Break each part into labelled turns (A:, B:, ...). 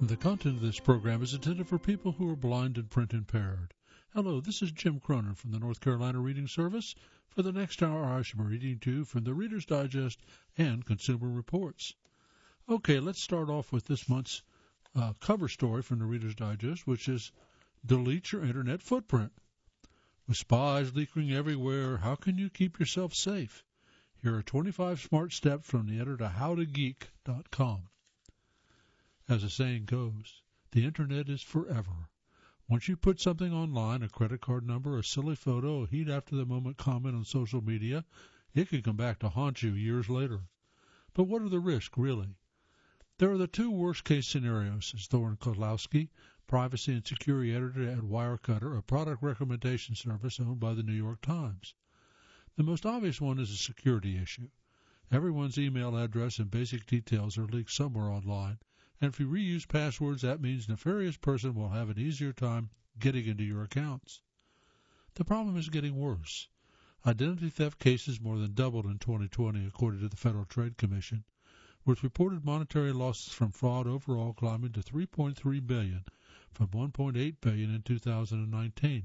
A: The content of this program is intended for people who are blind and print impaired. Hello, this is Jim Cronin from the North Carolina Reading Service. For the next hour, I shall be reading to you from the Reader's Digest and Consumer Reports. Okay, let's start off with this month's cover story from the Reader's Digest, which is Delete Your Internet Footprint. With spies leaking everywhere, how can you keep yourself safe? Here are 25 smart steps from the editor of HowToGeek.com. As the saying goes, the Internet is forever. Once you put something online, a credit card number, a silly photo, a heat-after-the-moment comment on social media, it can come back to haunt you years later. But what are the risks, really? There are the two worst-case scenarios, says Thorin Kozlowski, privacy and security editor at Wirecutter, a product recommendation service owned by the New York Times. The most obvious one is a security issue. Everyone's email address and basic details are leaked somewhere online, and if you reuse passwords, that means a nefarious person will have an easier time getting into your accounts. The problem is getting worse. Identity theft cases more than doubled in 2020, according to the Federal Trade Commission, with reported monetary losses from fraud overall climbing to $3.3 billion from $1.8 billion in 2019.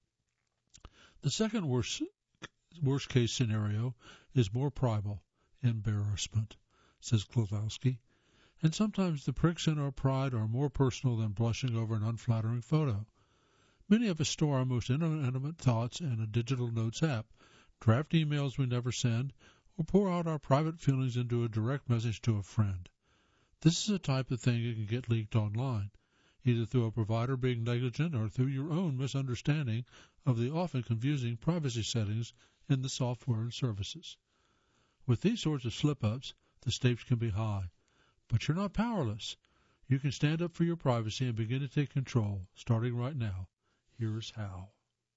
A: The second worst-case scenario is more primal, embarrassment, says Kozlowski. And sometimes the pricks in our pride are more personal than blushing over an unflattering photo. Many of us store our most intimate thoughts in a digital notes app, draft emails we never send, or pour out our private feelings into a direct message to a friend. This is the type of thing that can get leaked online, either through a provider being negligent or through your own misunderstanding of the often confusing privacy settings in the software and services. With these sorts of slip-ups, the stakes can be high. But you're not powerless. You can stand up for your privacy and begin to take control, starting right now. Here's how.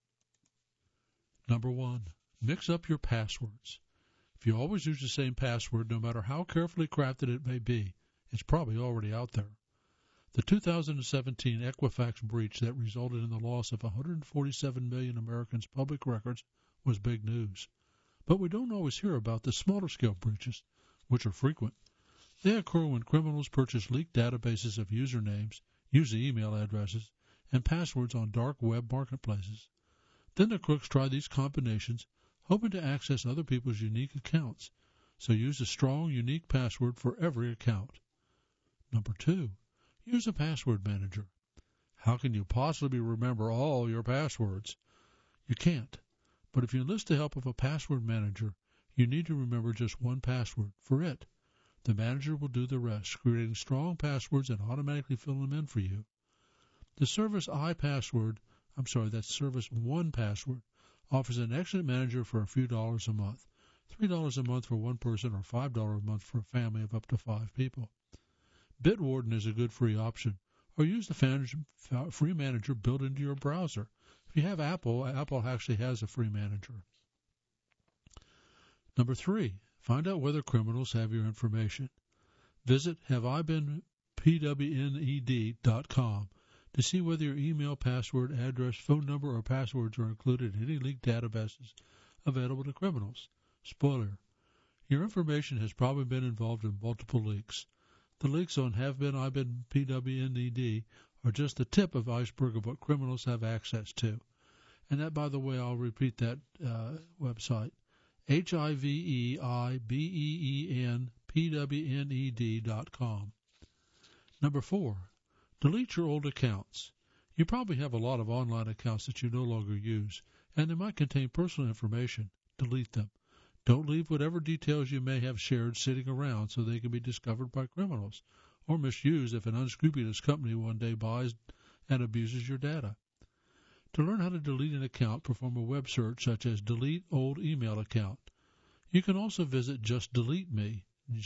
A: Number 1, mix up your passwords. If you always use the same password, no matter how carefully crafted it may be, it's probably already out there. The 2017 Equifax breach that resulted in the loss of 147 million Americans' public records was big news. But we don't always hear about the smaller scale breaches, which are frequent. They occur when criminals purchase leaked databases of usernames, user email addresses, and passwords on dark web marketplaces. Then the crooks try these combinations, hoping to access other people's unique accounts, so use a strong, unique password for every account. Number 2, use a password manager. How can you possibly remember all your passwords? You can't. But if you enlist the help of a password manager, you need to remember just one password for it. The manager will do the rest, creating strong passwords and automatically filling them in for you. The Service 1Password, offers an excellent manager for a few dollars a month, $3 a month for one person or $5 a month for a family of up to 5 people. Bitwarden is a good free option, or use the free manager built into your browser. If you have Apple actually has a free manager. Number 3, find out whether criminals have your information. Visit haveibeenpwned.com to see whether your email, password, address, phone number, or passwords are included in any leaked databases available to criminals. Spoiler: your information has probably been involved in multiple leaks. The leaks on haveibeenpwned are just the tip of the iceberg of what criminals have access to. And that, by the way, I'll repeat that website. haveibeenpwned.com. Number 4, delete your old accounts. You probably have a lot of online accounts that you no longer use, and they might contain personal information. Delete them. Don't leave whatever details you may have shared sitting around so they can be discovered by criminals, or misused if an unscrupulous company one day buys and abuses your data. To learn how to delete an account, perform a web search such as Delete Old Email Account. You can also visit Just Delete Me,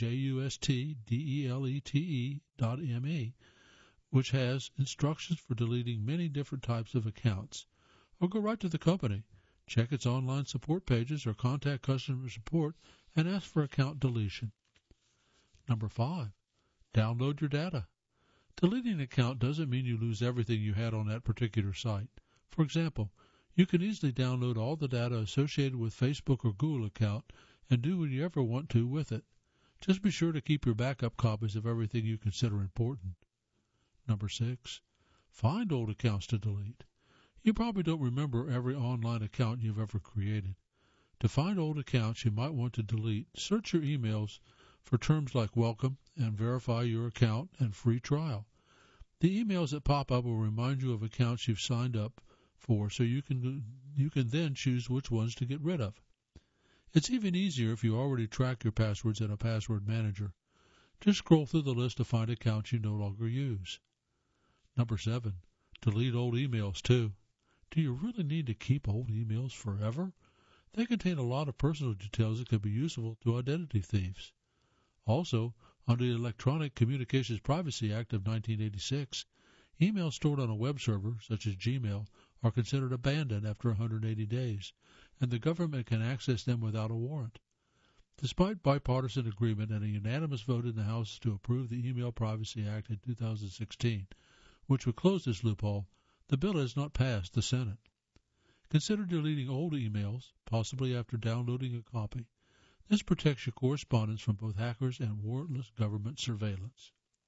A: JustDelete.me, which has instructions for deleting many different types of accounts. Or go right to the company, check its online support pages, or contact customer support and ask for account deletion. Number 5, download your data. Deleting an account doesn't mean you lose everything you had on that particular site. For example, you can easily download all the data associated with Facebook or Google account and do what you ever want to with it. Just be sure to keep your backup copies of everything you consider important. Number 6. Find old accounts to delete. You probably don't remember every online account you've ever created. To find old accounts you might want to delete, search your emails for terms like welcome and verify your account and free trial. The emails that pop up will remind you of accounts you've signed up for, so you can then choose which ones to get rid of. It's even easier if you already track your passwords in a password manager. Just scroll through the list to find accounts you no longer use. Number 7. Delete old emails too. Do you really need to keep old emails forever? They contain a lot of personal details that could be useful to identity thieves. Also, under the Electronic Communications Privacy Act of 1986, emails stored on a web server, such as Gmail, are considered abandoned after 180 days, and the government can access them without a warrant. Despite bipartisan agreement and a unanimous vote in the House to approve the Email Privacy Act in 2016, which would close this loophole, the bill has not passed the Senate. Consider deleting old emails, possibly after downloading a copy. This protects your correspondence from both hackers and warrantless government surveillance.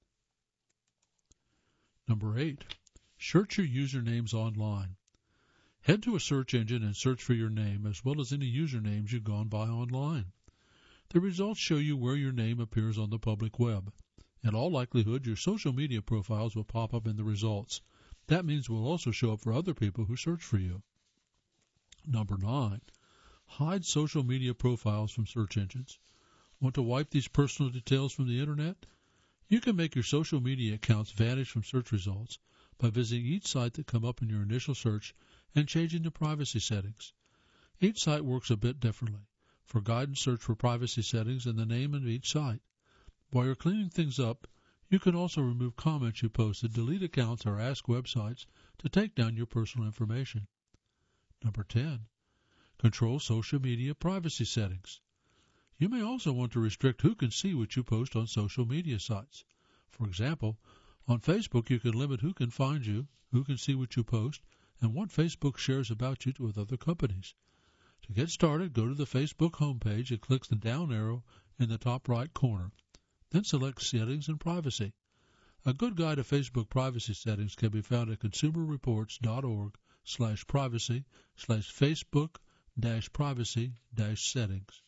A: Number 8. Search your usernames online. Head to a search engine and search for your name, as well as any usernames you've gone by online. The results show you where your name appears on the public web. In all likelihood, your social media profiles will pop up in the results. That means will also show up for other people who search for you. Number 9. Hide social media profiles from search engines. Want to wipe these personal details from the Internet? You can make your social media accounts vanish from search results by visiting each site that come up in your initial search and changing the privacy settings. Each site works a bit differently. For guidance, search for privacy settings and the name of each site. While you're cleaning things up, you can also remove comments you posted, delete accounts, or ask websites to take down your personal information. Number 10. Control social media privacy settings. You may also want to restrict who can see what you post on social media sites. For example, on Facebook you can limit who can find you, who can see what you post, and what Facebook shares about you with other companies. To get started, go to the Facebook homepage and click the down arrow in the top right corner. Then select Settings and Privacy. A good guide to Facebook privacy settings can be found at consumerreports.org/privacy/Facebook-privacy-settings.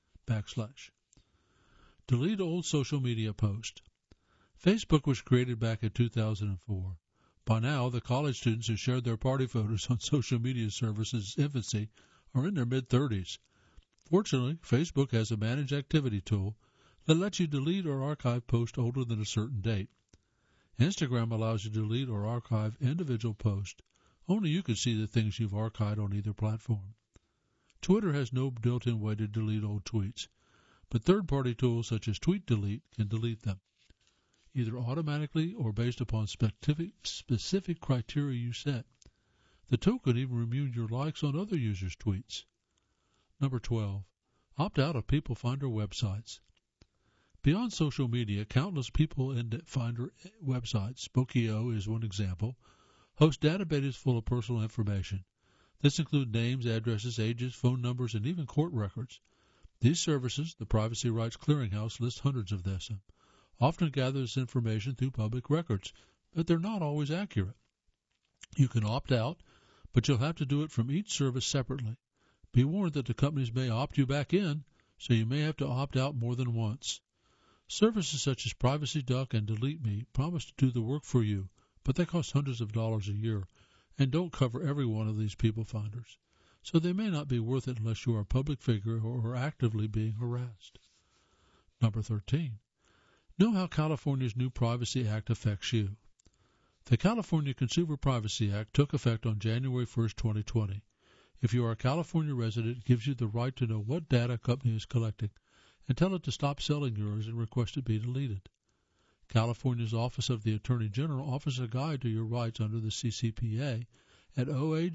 A: Delete old social media post. Facebook was created back in 2004. By now, the college students who shared their party photos on social media services' infancy are in their mid-30s. Fortunately, Facebook has a managed activity tool that lets you delete or archive posts older than a certain date. Instagram allows you to delete or archive individual posts. Only you can see the things you've archived on either platform. Twitter has no built-in way to delete old tweets, but third-party tools such as TweetDelete can delete them, either automatically or based upon specific criteria you set. The tool can even remove your likes on other users' tweets. Number 12. Opt out of People Finder websites. Beyond social media, countless People Finder websites, Spokeo is one example, host databases full of personal information. This includes names, addresses, ages, phone numbers, and even court records. These services, the Privacy Rights Clearinghouse, lists hundreds of them, often gather this information through public records, but they're not always accurate. You can opt out, but you'll have to do it from each service separately. Be warned that the companies may opt you back in, so you may have to opt out more than once. Services such as PrivacyDuck and DeleteMe promise to do the work for you, but they cost hundreds of dollars a year and don't cover every one of these people finders, so they may not be worth it unless you are a public figure or are actively being harassed. Number 13. Know how California's new Privacy Act affects you. The California Consumer Privacy Act took effect on January 1, 2020. If you are a California resident, it gives you the right to know what data a company is collecting and tell it to stop selling yours and request it be deleted. California's Office of the Attorney General offers a guide to your rights under the CCPA at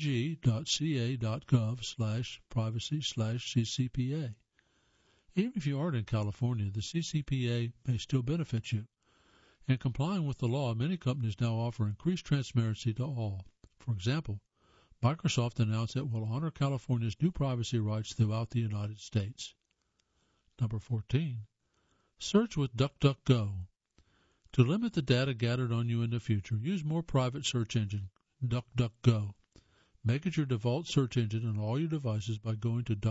A: oag.ca.gov/privacy/CCPA. Even if you aren't in California, the CCPA may still benefit you. In complying with the law, many companies now offer increased transparency to all. For example, Microsoft announced it will honor California's new privacy rights throughout the United States. Number 14. Search with DuckDuckGo. To limit the data gathered on you in the future, use more private search engine, DuckDuckGo. Make it your default search engine on all your devices by going to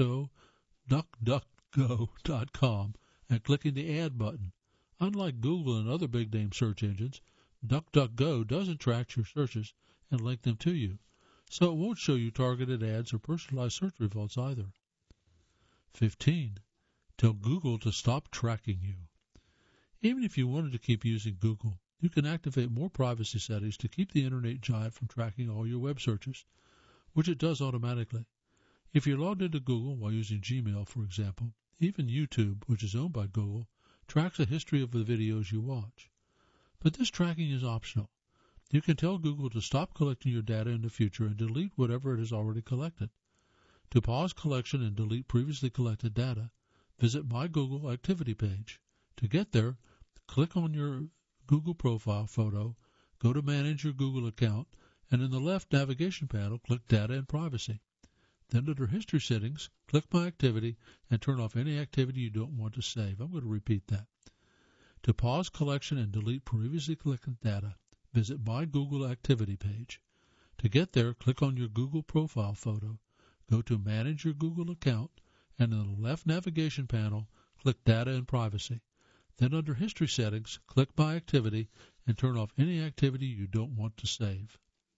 A: DuckDuckGo.com and clicking the Add button. Unlike Google and other big-name search engines, DuckDuckGo doesn't track your searches and link them to you, so it won't show you targeted ads or personalized search results either. 15. Tell Google to stop tracking you. Even if you wanted to keep using Google, you can activate more privacy settings to keep the internet giant from tracking all your web searches, which it does automatically. If you're logged into Google while using Gmail, for example, even YouTube, which is owned by Google, tracks a history of the videos you watch. But this tracking is optional. You can tell Google to stop collecting your data in the future and delete whatever it has already collected. To pause collection and delete previously collected data, visit My Google Activity page. To get there, click on your Google profile photo, go to Manage Your Google Account, and in the left navigation panel, click Data and Privacy. Then under History Settings, click My Activity and turn off any activity you don't want to save. I'm going to repeat that. To pause collection and delete previously collected data, visit My Google Activity page. To get there, click on your Google profile photo, go to Manage Your Google Account, and in the left navigation panel, click Data and Privacy. Then under History Settings, click My Activity and turn off any activity you don't want to save.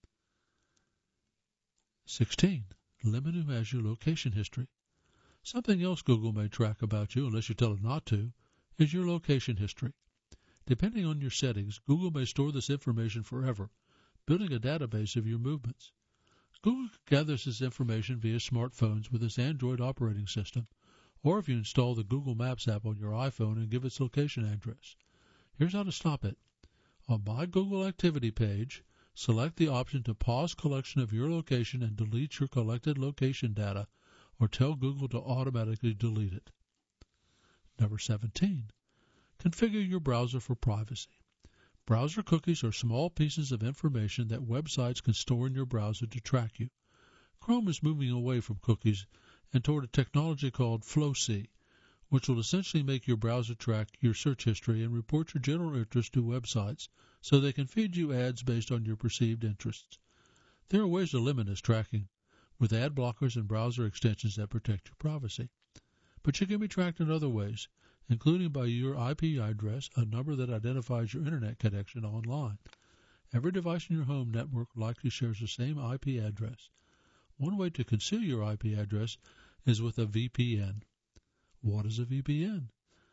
A: 16. Limit who has your location history. Something else Google may track about you, unless you tell it not to, is your location history. Depending on your settings, Google may store this information forever, building a database of your movements. Google gathers this information via smartphones with its Android operating system, or if you install the Google Maps app on your iPhone and give its location address. Here's how to stop it. On My Google Activity page, select the option to pause collection of your location and delete your collected location data, or tell Google to automatically delete it. Number 17. Configure your browser for privacy. Browser cookies are small pieces of information that websites can store in your browser to track you. Chrome is moving away from cookies and toward a technology called FlowC, which will essentially make your browser track your search history and report your general interest to websites so they can feed you ads based on your perceived interests. There are ways to limit this tracking, with ad blockers and browser extensions that protect your privacy. But you can be tracked in other ways, including by your IP address, a number that identifies your internet connection online. Every device in your home network likely shares the same IP address. One way to conceal your IP address is with a VPN. What is a VPN?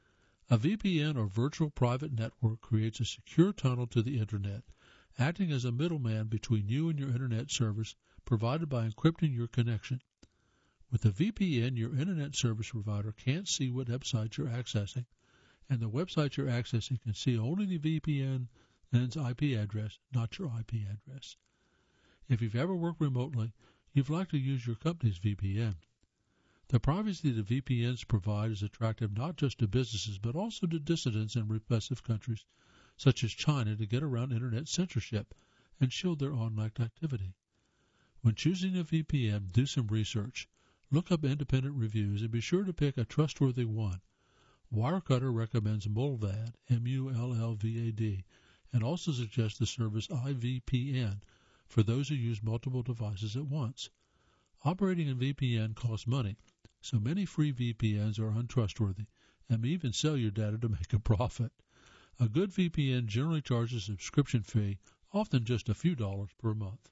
A: A VPN, or virtual private network, creates a secure tunnel to the internet, acting as a middleman between you and your internet service provided by encrypting your connection. With a VPN, your internet service provider can't see what website you're accessing, and the website you're accessing can see only the VPN's IP address, not your IP address. If you've ever worked remotely, you've likely used your company's VPN. The privacy that VPNs provide is attractive not just to businesses, but also to dissidents in repressive countries such as China to get around internet censorship and shield their online activity. When choosing a VPN, do some research. Look up independent reviews and be sure to pick a trustworthy one. Wirecutter recommends Mullvad, M-U-L-L-V-A-D, and also suggests the service IVPN for those who use multiple devices at once. Operating a VPN costs money, so many free VPNs are untrustworthy and may even sell your data to make a profit. A good VPN generally charges a subscription fee, often just a few dollars per month.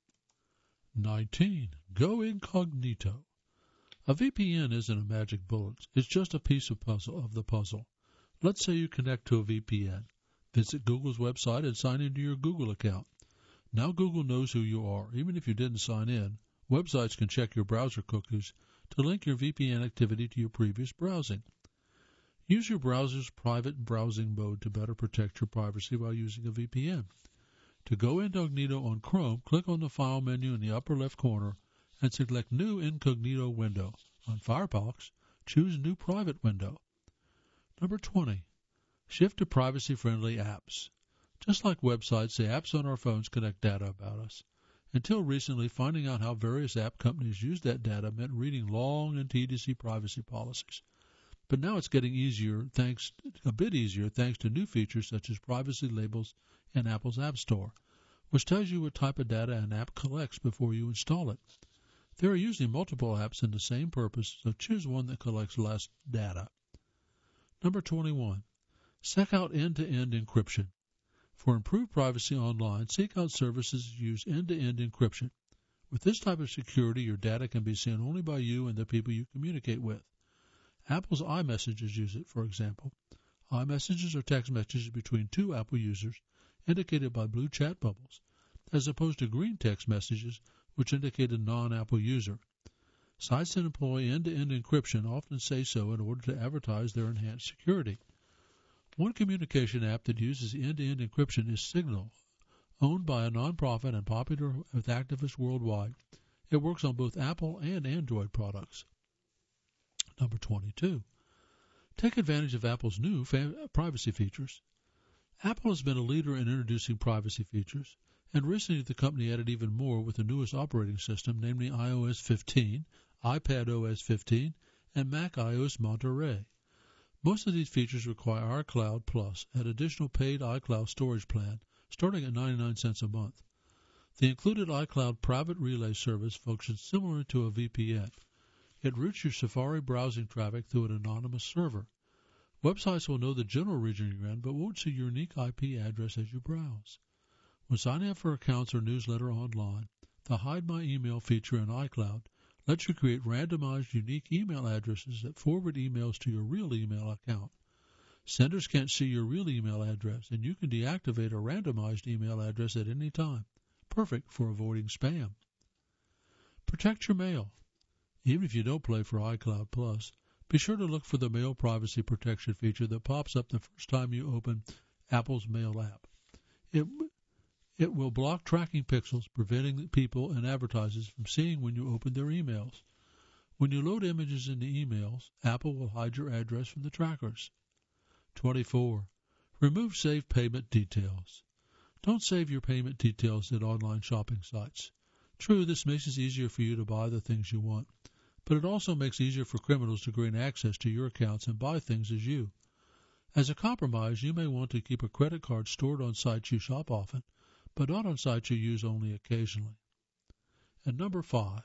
A: 19. Go incognito. A VPN isn't a magic bullet. It's just a piece of the puzzle. Let's say you connect to a VPN. Visit Google's website and sign into your Google account. Now Google knows who you are, even if you didn't sign in. Websites can check your browser cookies to link your VPN activity to your previous browsing. Use your browser's private browsing mode to better protect your privacy while using a VPN. To go incognito on Chrome, click on the File menu in the upper left corner and select New Incognito Window. On Firefox, choose New Private Window. Number 20. Shift to privacy-friendly apps. Just like websites, the apps on our phones collect data about us. Until recently, finding out how various app companies use that data meant reading long and tedious privacy policies. But now it's getting a bit easier thanks to new features such as privacy labels in Apple's App Store, which tells you what type of data an app collects before you install it. There are usually multiple apps in the same purpose, so choose one that collects less data. Number 21. Seek out end-to-end encryption. For improved privacy online, seek out services that use end-to-end encryption. With this type of security, your data can be seen only by you and the people you communicate with. Apple's iMessages use it, for example. iMessages are text messages between two Apple users, indicated by blue chat bubbles, as opposed to green text messages, which indicate a non-Apple user. Sites that employ end-to-end encryption often say so in order to advertise their enhanced security. One communication app that uses end-to-end encryption is Signal, owned by a nonprofit and popular with activists worldwide. It works on both Apple and Android products. Number 22. Take advantage of Apple's new privacy features. Apple has been a leader in introducing privacy features, and recently the company added even more with the newest operating system, namely iOS 15, iPadOS 15, and Mac iOS Monterey. Most of these features require iCloud Plus, an additional paid iCloud storage plan, starting at 99 cents a month. The included iCloud Private Relay service functions similar to a VPN. It routes your Safari browsing traffic through an anonymous server. Websites will know the general region you're in, but won't see your unique IP address as you browse. When signing up for accounts or newsletter online, the Hide My Email feature in iCloud lets you create randomized unique email addresses that forward emails to your real email account. Senders can't see your real email address, and you can deactivate a randomized email address at any time. Perfect for avoiding spam. Protect your mail. Even if you don't pay for iCloud Plus, be sure to look for the Mail Privacy Protection feature that pops up the first time you open Apple's Mail app. It will block tracking pixels, preventing people and advertisers from seeing when you open their emails. When you load images into emails, Apple will hide your address from the trackers. 24. Remove saved payment details. Don't save your payment details at online shopping sites. True, this makes it easier for you to buy the things you want, but it also makes it easier for criminals to gain access to your accounts and buy things as you. As a compromise, you may want to keep a credit card stored on sites you shop often, but not on sites you use only occasionally. And number 25,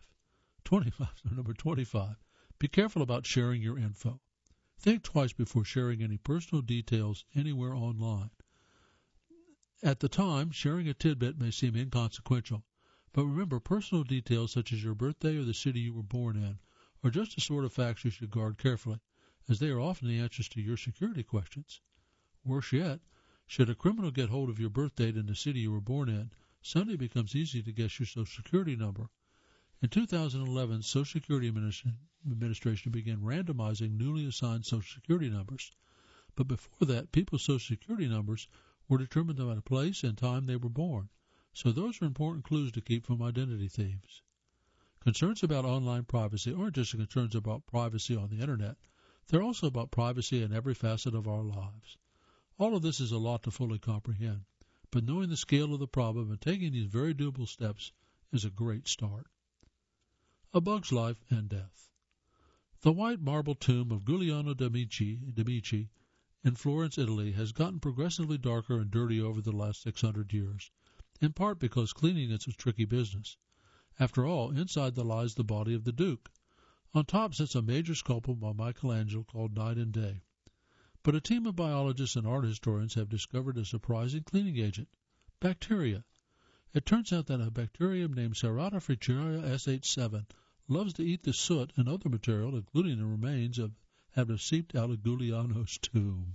A: be careful about sharing your info. Think twice before sharing any personal details anywhere online. At the time, sharing a tidbit may seem inconsequential, but remember, personal details such as your birthday or the city you were born in are just the sort of facts you should guard carefully, as they are often the answers to your security questions. Worse yet, should a criminal get hold of your birth date and the city you were born in, suddenly it becomes easy to guess your Social Security number. In 2011, Social Security Administration began randomizing newly assigned Social Security numbers. But before that, people's Social Security numbers were determined by the place and time they were born. So those are important clues to keep from identity thieves. Concerns about online privacy aren't just concerns about privacy on the Internet. They're also about privacy in every facet of our lives. All of this is a lot to fully comprehend, but knowing the scale of the problem and taking these very doable steps is a great start. A Bug's Life and Death. The white marble tomb of Giuliano de' Medici in Florence, Italy, has gotten progressively darker and dirty over the last 600 years, in part because cleaning is a tricky business. After all, inside lies the body of the Duke. On top sits a major sculpture by Michelangelo called Night and Day. But a team of biologists and art historians have discovered a surprising cleaning agent, bacteria. It turns out that a bacterium named Serrata Fricaria SH7 loves to eat the soot and other material, including the remains of having seeped out of Giuliano's tomb.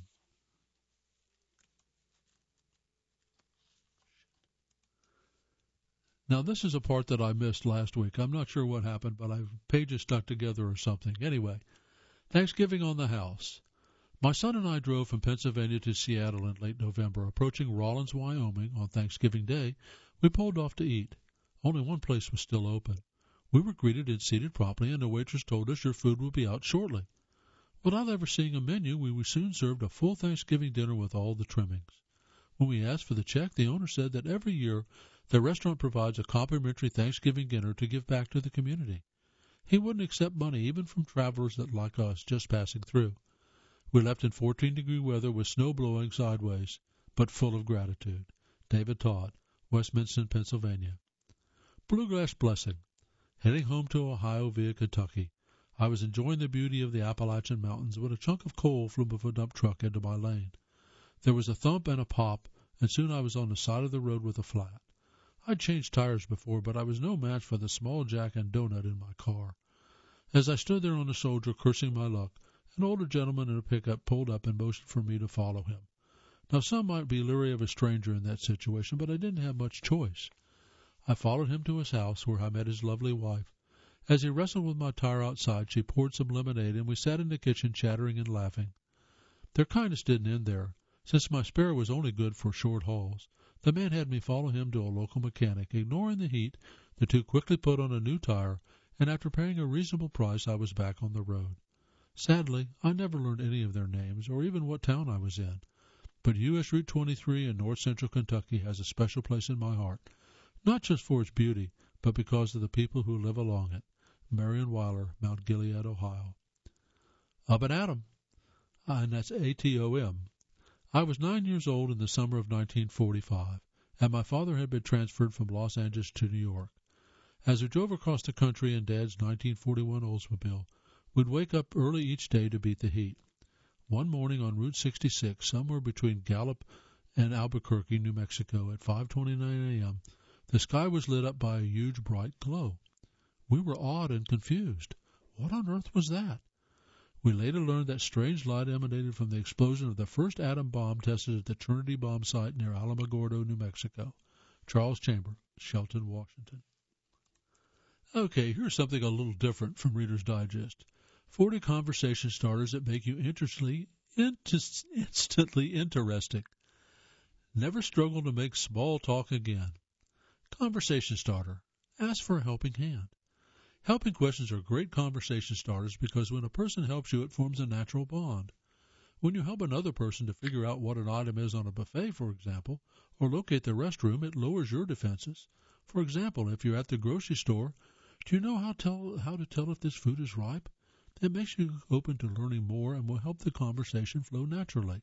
A: Now, this is a part that I missed last week. I'm not sure what happened, but pages stuck together or something. Anyway, Thanksgiving on the house. My son and I drove from Pennsylvania to Seattle in late November. Approaching Rawlins, Wyoming on Thanksgiving Day, we pulled off to eat. Only one place was still open. We were greeted and seated promptly, and the waitress told us your food will be out shortly. Without ever seeing a menu, we were soon served a full Thanksgiving dinner with all the trimmings. When we asked for the check, the owner said that every year the restaurant provides a complimentary Thanksgiving dinner to give back to the community. He wouldn't accept money even from travelers that like us just passing through. We left in 14-degree weather with snow blowing sideways, but full of gratitude. David Todd, Westminster, Pennsylvania. Bluegrass Blessing. Heading home to Ohio via Kentucky, I was enjoying the beauty of the Appalachian Mountains when a chunk of coal flew from a dump truck into my lane. There was a thump and a pop, and soon I was on the side of the road with a flat. I'd changed tires before, but I was no match for the small jack and donut in my car. As I stood there on the shoulder cursing my luck, an older gentleman in a pickup pulled up and motioned for me to follow him. Now, some might be leery of a stranger in that situation, but I didn't have much choice. I followed him to his house, where I met his lovely wife. As he wrestled with my tire outside, she poured some lemonade, and we sat in the kitchen chattering and laughing. Their kindness didn't end there. Since my spare was only good for short hauls, the man had me follow him to a local mechanic. Ignoring the heat, the two quickly put on a new tire, and after paying a reasonable price, I was back on the road. Sadly, I never learned any of their names, or even what town I was in. But U.S. Route 23 in north-central Kentucky has a special place in my heart, not just for its beauty, but because of the people who live along it. Marion Weiler, Mount Gilead, Ohio. Up and Atom, and that's ATOM. I was 9 years old in the summer of 1945, and my father had been transferred from Los Angeles to New York. As we drove across the country in Dad's 1941 Oldsmobile, we'd wake up early each day to beat the heat. One morning on Route 66, somewhere between Gallup and Albuquerque, New Mexico, at 5:29 a.m., the sky was lit up by a huge bright glow. We were awed and confused. What on earth was that? We later learned that strange light emanated from the explosion of the first atom bomb tested at the Trinity bomb site near Alamogordo, New Mexico. Charles Chamber, Shelton, Washington. Okay, here's something a little different from Reader's Digest. 40 conversation starters that make you instantly interesting. Never struggle to make small talk again. Conversation starter. Ask for a helping hand. Helping questions are great conversation starters because when a person helps you, it forms a natural bond. When you help another person to figure out what an item is on a buffet, for example, or locate the restroom, it lowers your defenses. For example, if you're at the grocery store, do you know how to tell if this food is ripe? It makes you open to learning more and will help the conversation flow naturally.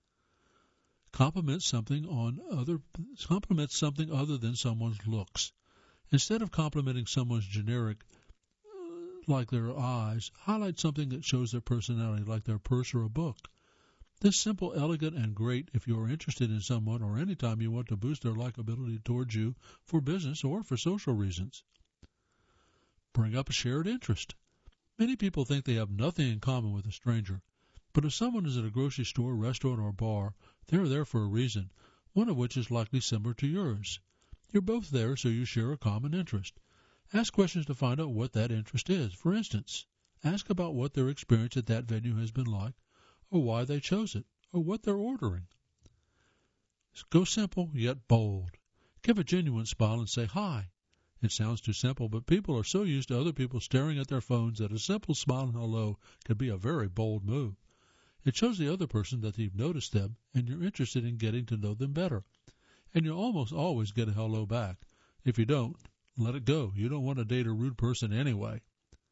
A: Compliment something other than someone's looks. Instead of complimenting someone's generic, like their eyes, highlight something that shows their personality, like their purse or a book. This simple, elegant, and great if you are interested in someone or anytime you want to boost their likability towards you for business or for social reasons. Bring up a shared interest. Many people think they have nothing in common with a stranger, but if someone is at a grocery store, restaurant, or bar, they are there for a reason, one of which is likely similar to yours. You're both there, so you share a common interest. Ask questions to find out what that interest is. For instance, ask about what their experience at that venue has been like, or why they chose it, or what they're ordering. Go simple, yet bold. Give a genuine smile and say hi. It sounds too simple, but people are so used to other people staring at their phones that a simple smile and hello can be a very bold move. It shows the other person that you've noticed them and you're interested in getting to know them better. And you'll almost always get a hello back. If you don't, let it go. You don't want to date a rude person anyway.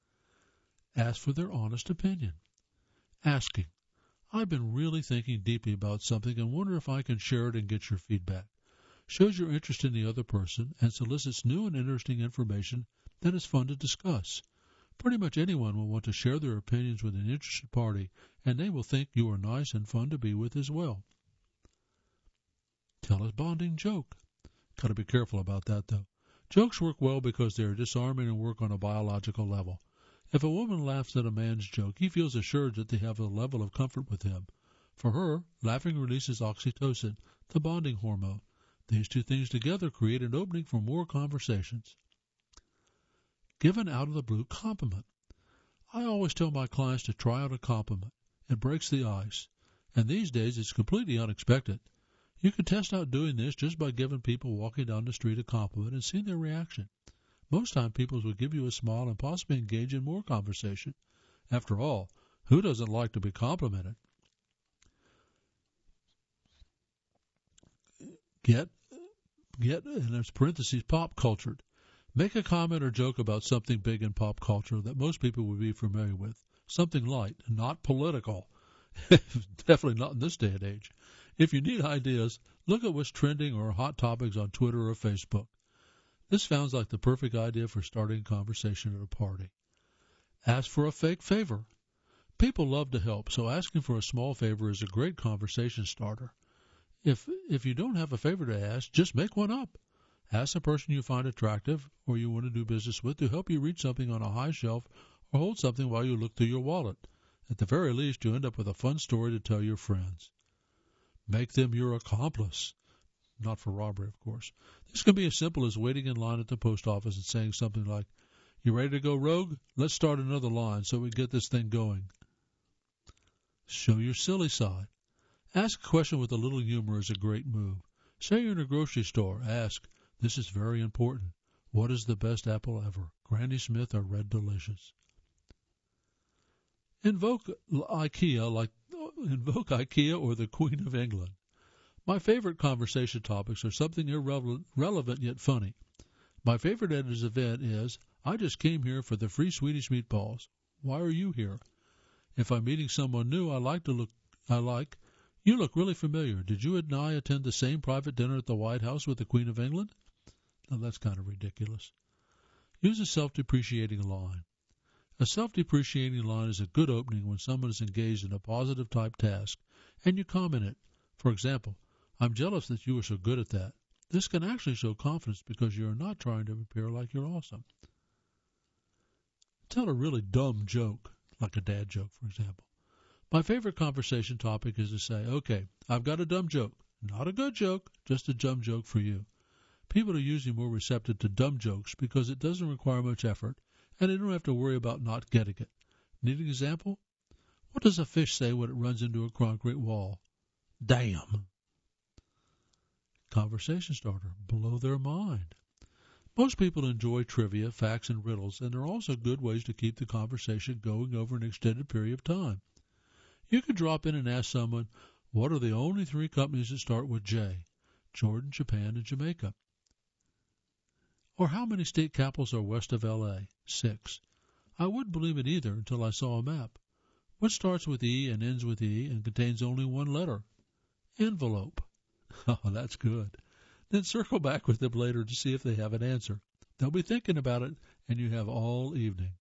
A: Ask for their honest opinion. Asking. I've been really thinking deeply about something and wonder if I can share it and get your feedback. Shows your interest in the other person and solicits new and interesting information that is fun to discuss. Pretty much anyone will want to share their opinions with an interested party, and they will think you are nice and fun to be with as well. Tell a bonding joke. Got to be careful about that, though. Jokes work well because they are disarming and work on a biological level. If a woman laughs at a man's joke, he feels assured that they have a level of comfort with him. For her, laughing releases oxytocin, the bonding hormone. These two things together create an opening for more conversations. Give an out-of-the-blue compliment. I always tell my clients to try out a compliment. It breaks the ice. And these days, it's completely unexpected. You can test out doing this just by giving people walking down the street a compliment and seeing their reaction. Most time, people will give you a smile and possibly engage in more conversation. After all, who doesn't like to be complimented? Get, and there's parentheses, pop cultured. Make a comment or joke about something big in pop culture that most people would be familiar with. Something light, not political. Definitely not in this day and age. If you need ideas, look at what's trending or hot topics on Twitter or Facebook. This sounds like the perfect idea for starting a conversation at a party. Ask for a fake favor. People love to help, so asking for a small favor is a great conversation starter. If you don't have a favor to ask, just make one up. Ask a person you find attractive or you want to do business with to help you reach something on a high shelf or hold something while you look through your wallet. At the very least, you end up with a fun story to tell your friends. Make them your accomplice. Not for robbery, of course. This can be as simple as waiting in line at the post office and saying something like, "You ready to go rogue? Let's start another line so we get this thing going." Show your silly side. Ask a question with a little humor is a great move. Say you're in a grocery store. Ask, "This is very important. What is the best apple ever? Granny Smith or Red Delicious?" Invoke IKEA or the Queen of England. My favorite conversation topics are something irrelevant yet funny. My favorite at this event is, "I just came here for the free Swedish meatballs. Why are you here?" If I'm meeting someone new you look really familiar. Did you and I attend the same private dinner at the White House with the Queen of England? Now, that's kind of ridiculous. Use a self-depreciating line. A self-depreciating line is a good opening when someone is engaged in a positive-type task, and you comment it. For example, "I'm jealous that you are so good at that." This can actually show confidence because you are not trying to appear like you're awesome. Tell a really dumb joke, like a dad joke, for example. My favorite conversation topic is to say, "Okay, I've got a dumb joke. Not a good joke, just a dumb joke for you." People are usually more receptive to dumb jokes because it doesn't require much effort, and they don't have to worry about not getting it. Need an example? What does a fish say when it runs into a concrete wall? Damn. Conversation starter. Blow their mind. Most people enjoy trivia, facts, and riddles, and they're also good ways to keep the conversation going over an extended period of time. You could drop in and ask someone, "What are the only 3 companies that start with J? Jordan, Japan, and Jamaica." Or how many state capitals are west of L.A.? 6. I wouldn't believe it either until I saw a map. What starts with E and ends with E and contains only one letter? Envelope. Oh, that's good. Then circle back with them later to see if they have an answer. They'll be thinking about it, and you have all evening.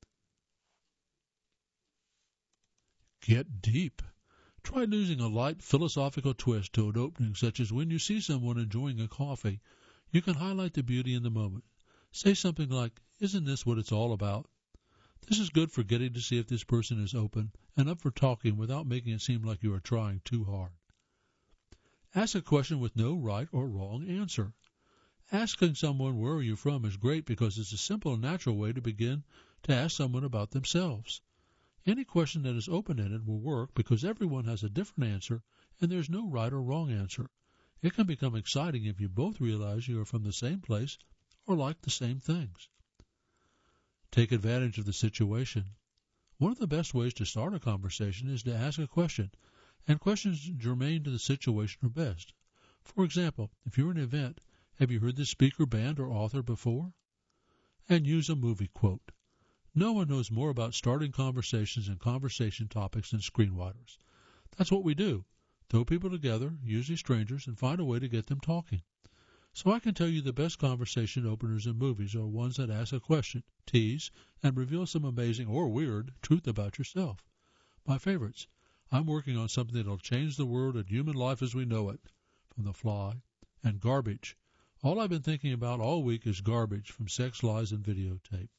A: Get deep. Try using a light philosophical twist to an opening, such as when you see someone enjoying a coffee, you can highlight the beauty in the moment. Say something like, "Isn't this what it's all about?" This is good for getting to see if this person is open and up for talking without making it seem like you are trying too hard. Ask a question with no right or wrong answer. Asking someone "Where are you from?" is great because it's a simple and natural way to begin to ask someone about themselves. Any question that is open-ended will work because everyone has a different answer and there's no right or wrong answer. It can become exciting if you both realize you are from the same place or like the same things. Take advantage of the situation. One of the best ways to start a conversation is to ask a question, and questions germane to the situation are best. For example, if you're at an event, "Have you heard this speaker, band, or author before?" And use a movie quote. No one knows more about starting conversations and conversation topics than screenwriters. That's what we do. Throw people together, usually strangers, and find a way to get them talking. So I can tell you the best conversation openers in movies are ones that ask a question, tease, and reveal some amazing or weird truth about yourself. My favorites. "I'm working on something that'll change the world and human life as we know it," from The Fly, and "Garbage. All I've been thinking about all week is garbage," from Sex, Lies, and Videotape.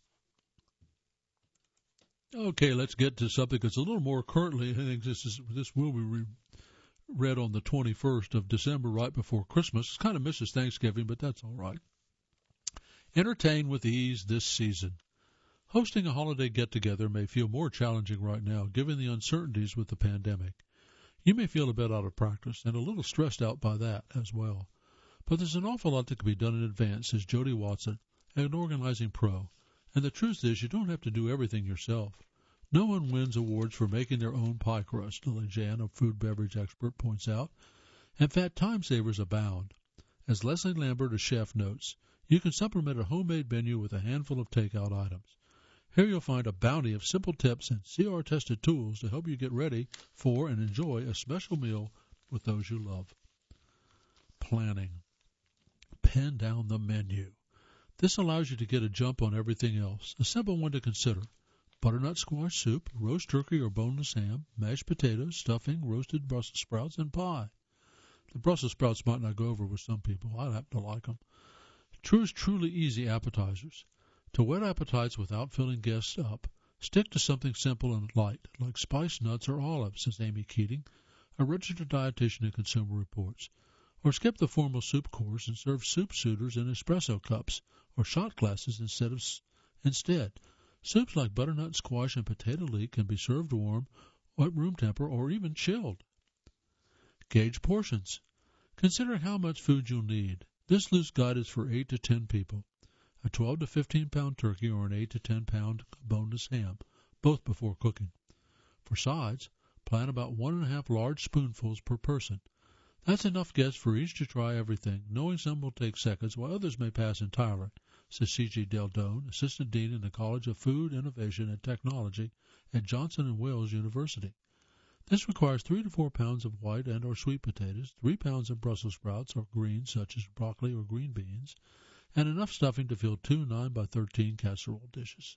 A: Okay, let's get to something that's a little more currently. I think this will be read on the 21st of December, right before Christmas. It kind of misses Thanksgiving, but that's all right. Entertain with ease this season. Hosting a holiday get-together may feel more challenging right now, given the uncertainties with the pandemic. You may feel a bit out of practice and a little stressed out by that as well. But there's an awful lot that can be done in advance, says Jody Watson, an organizing pro. And the truth is, you don't have to do everything yourself. No one wins awards for making their own pie crust, Lily Jan, a food beverage expert, points out. In fact, time savers abound. As Leslie Lambert, a chef, notes, you can supplement a homemade menu with a handful of takeout items. Here you'll find a bounty of simple tips and CR-tested tools to help you get ready for and enjoy a special meal with those you love. Planning. Pen down the menu. This allows you to get a jump on everything else. A simple one to consider: butternut squash soup, roast turkey or boneless ham, mashed potatoes, stuffing, roasted Brussels sprouts, and pie. The Brussels sprouts might not go over with some people. I happen to like them. Truly easy appetizers. To whet appetites without filling guests up, stick to something simple and light, like spiced nuts or olives, says Amy Keating, a registered dietitian at Consumer Reports. Or skip the formal soup course and serve soup suitors in espresso cups or shot glasses instead. Soups like butternut squash and potato leek can be served warm, at room temper, or even chilled. Gauge portions. Consider how much food you'll need. This loose guide is for 8 to 10 people. A 12 to 15-pound turkey or an 8 to 10-pound boneless ham, both before cooking. For sides, plan about 1.5 large spoonfuls per person. That's enough guests for each to try everything, knowing some will take seconds while others may pass entirely, says C.G. Deldone, Assistant Dean in the College of Food, Innovation, and Technology at Johnson & Wales University. This requires 3 to 4 pounds of white and or sweet potatoes, 3 pounds of Brussels sprouts or greens such as broccoli or green beans, and enough stuffing to fill 2 9x13 casserole dishes.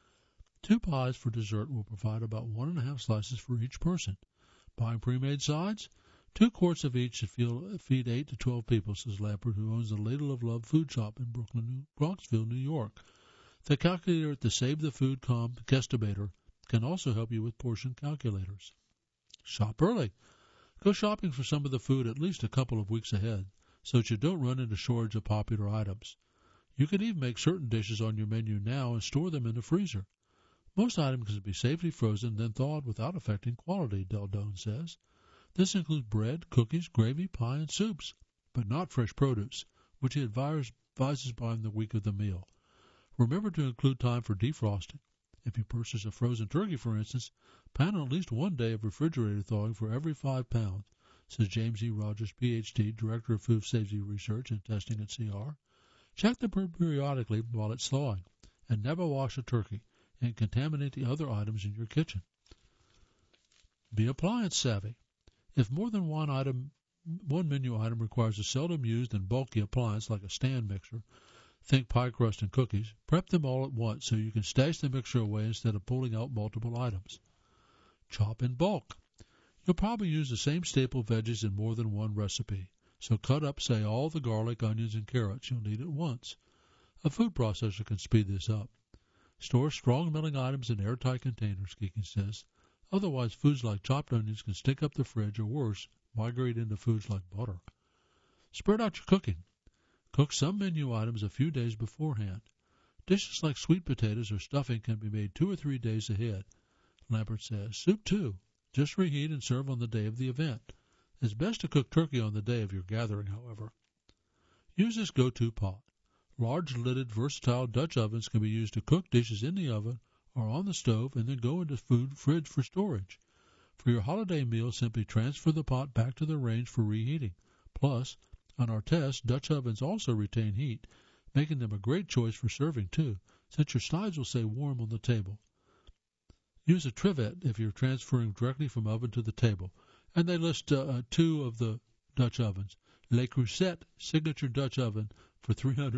A: 2 pies for dessert will provide about 1.5 slices for each person. Buying pre-made sides? 2 quarts of each to feed 8 to 12 people, says Lampert, who owns the Ladle of Love food shop in Bronxville, New York. The calculator at the Save the Food Guestimator can also help you with portion calculators. Shop early. Go shopping for some of the food at least a couple of weeks ahead, so that you don't run into shortage of popular items. You can even make certain dishes on your menu now and store them in the freezer. Most items can be safely frozen, then thawed without affecting quality, Deldone says. This includes bread, cookies, gravy, pie, and soups, but not fresh produce, which he advises buying the week of the meal. Remember to include time for defrosting. If you purchase a frozen turkey, for instance, plan on at least 1 day of refrigerator thawing for every 5 pounds, says James E. Rogers, Ph.D., Director of Food Safety Research and Testing at CR. Check the bird periodically while it's thawing, and never wash a turkey and contaminate the other items in your kitchen. Be appliance savvy. If more than one menu item requires a seldom used and bulky appliance like a stand mixer, think pie crust and cookies, prep them all at once so you can stash the mixture away instead of pulling out multiple items. Chop in bulk. You'll probably use the same staple veggies in more than one recipe, so cut up, say, all the garlic, onions, and carrots you'll need at once. A food processor can speed this up. Store strong-smelling items in airtight containers, Keating says. Otherwise, foods like chopped onions can stick up the fridge or, worse, migrate into foods like butter. Spread out your cooking. Cook some menu items a few days beforehand. Dishes like sweet potatoes or stuffing can be made 2 or 3 days ahead. Lampert says, soup too. Just reheat and serve on the day of the event. It's best to cook turkey on the day of your gathering, however. Use this go-to pot. Large-lidded, versatile Dutch ovens can be used to cook dishes in the oven or on the stove and then go into food fridge for storage. For your holiday meal, simply transfer the pot back to the range for reheating. Plus, on our test, Dutch ovens also retain heat, making them a great choice for serving too, since your sides will stay warm on the table. Use a trivet if you're transferring directly from oven to the table. And they list 2 of the Dutch ovens. Le Creuset Signature Dutch Oven for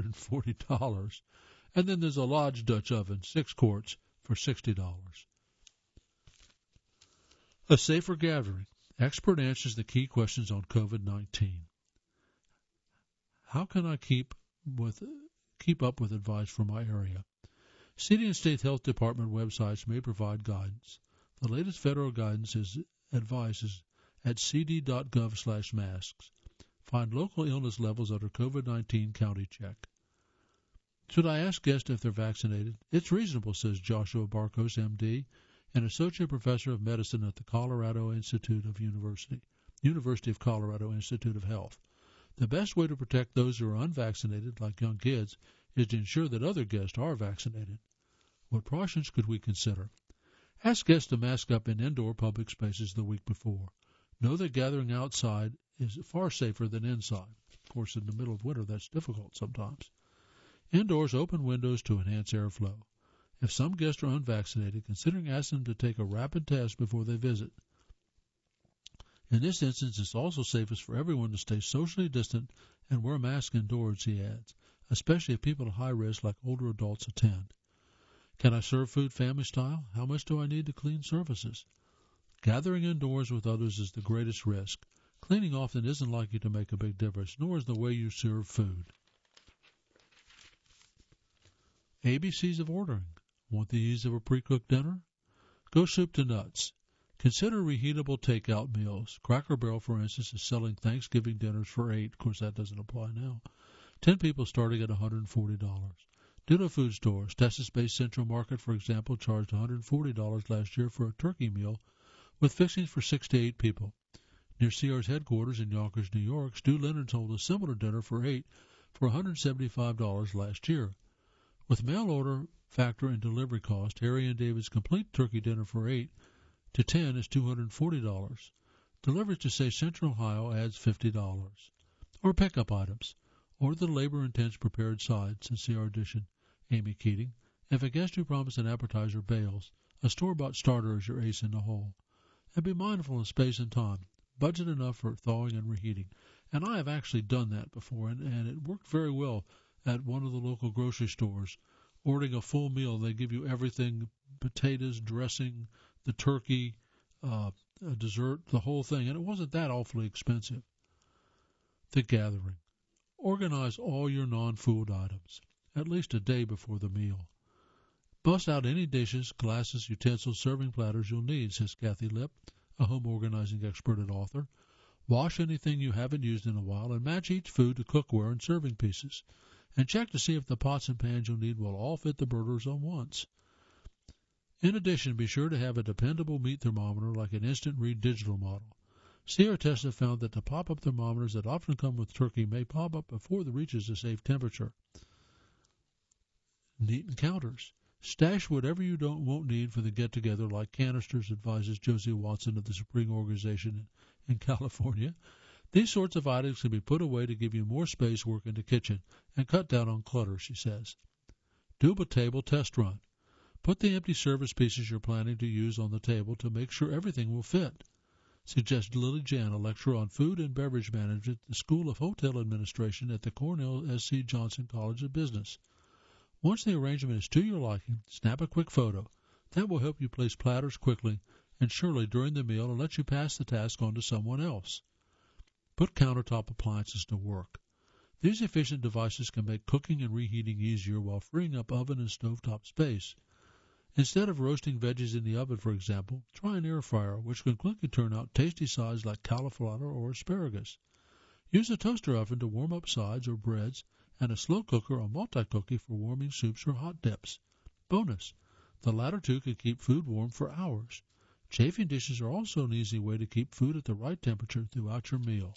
A: $340. And then there's a Lodge Dutch Oven, 6 quarts, for $60. A safer gathering. Expert answers the key questions on COVID-19. How can I keep up with advice for my area? City and state health department websites may provide guidance. The latest federal advice is at cd.gov/masks. Find local illness levels under COVID-19 County Check. Should I ask guests if they're vaccinated? It's reasonable, says Joshua Barkos, M.D., an associate professor of medicine at the University of Colorado Institute of Health. The best way to protect those who are unvaccinated, like young kids, is to ensure that other guests are vaccinated. What precautions could we consider? Ask guests to mask up in indoor public spaces the week before. Know that gathering outside is far safer than inside. Of course, in the middle of winter, that's difficult sometimes. Indoors, open windows to enhance airflow. If some guests are unvaccinated, considering asking them to take a rapid test before they visit. In this instance, it's also safest for everyone to stay socially distant and wear a mask indoors, he adds, especially if people at high risk like older adults attend. Can I serve food family style? How much do I need to clean surfaces? Gathering indoors with others is the greatest risk. Cleaning often isn't likely to make a big difference, nor is the way you serve food. ABCs of ordering. Want the ease of a pre-cooked dinner? Go soup to nuts. Consider reheatable takeout meals. Cracker Barrel, for instance, is selling Thanksgiving dinners for $8. Of course, that doesn't apply now. 10 people starting at $140. Ditto food stores. Texas-based Central Market, for example, charged $140 last year for a turkey meal with fixings for 6 to 8 people. Near CR's headquarters in Yonkers, New York, Stu Leonard sold a similar dinner for $8 for $175 last year. With mail order factor and delivery cost, Harry and David's complete turkey dinner for $8 to $10 is $240. Delivery to, say, Central Ohio adds $50. Or pickup items. Order the labor-intense prepared sides, says CR Edition Amy Keating. If a guest who promised an appetizer bails, a store-bought starter is your ace in the hole. And be mindful of space and time. Budget enough for thawing and reheating. And I have actually done that before, and it worked very well at one of the local grocery stores. Ordering a full meal, they give you everything, potatoes, dressing, the turkey, a dessert, the whole thing. And it wasn't that awfully expensive. The gathering. Organize all your non-food items, at least a day before the meal. Bust out any dishes, glasses, utensils, serving platters you'll need, says Kathy Lipp, a home organizing expert and author. Wash anything you haven't used in a while and match each food to cookware and serving pieces. And check to see if the pots and pans you'll need will all fit the burgers on once. In addition, be sure to have a dependable meat thermometer like an instant read digital model. Sierra tests have found that the pop-up thermometers that often come with turkey may pop up before it reaches a safe temperature. Neat encounters. Stash whatever you won't need for the get-together like canisters, advises Josie Watson of the Spring Organization in California. These sorts of items can be put away to give you more space work in the kitchen and cut down on clutter, she says. Do a table test run. Put the empty service pieces you're planning to use on the table to make sure everything will fit, suggests Lily Jan, a lecturer on food and beverage management at the School of Hotel Administration at the Cornell S.C. Johnson College of Business. Once the arrangement is to your liking, snap a quick photo. That will help you place platters quickly and surely during the meal and let you pass the task on to someone else. Put countertop appliances to work. These efficient devices can make cooking and reheating easier while freeing up oven and stovetop space. Instead of roasting veggies in the oven, for example, try an air fryer, which can quickly turn out tasty sides like cauliflower or asparagus. Use a toaster oven to warm up sides or breads, and a slow cooker or multi-cookie for warming soups or hot dips. Bonus, the latter two can keep food warm for hours. Chafing dishes are also an easy way to keep food at the right temperature throughout your meal.